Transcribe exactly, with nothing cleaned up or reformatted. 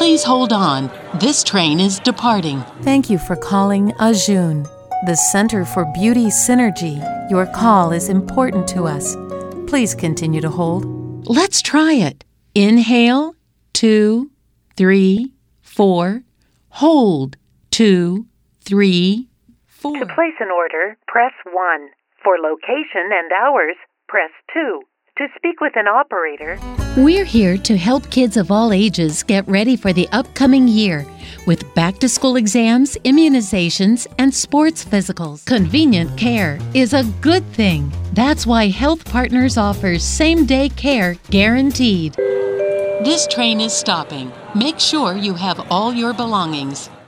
Please hold on. This train is departing. Thank you for calling Ajun, the Center for Beauty Synergy. Your call is important to us. Please continue to hold. Let's try it. Inhale, two, three, four. Hold, two, three, four. To place an order, press one. For location and hours, press two. To speak with an operator, We're here to help kids of all ages get ready for the upcoming year with back-to-school exams, immunizations, and sports physicals. Convenient care is a good thing. That's why Health Partners offers same-day care guaranteed. This train is stopping. Make sure you have all your belongings.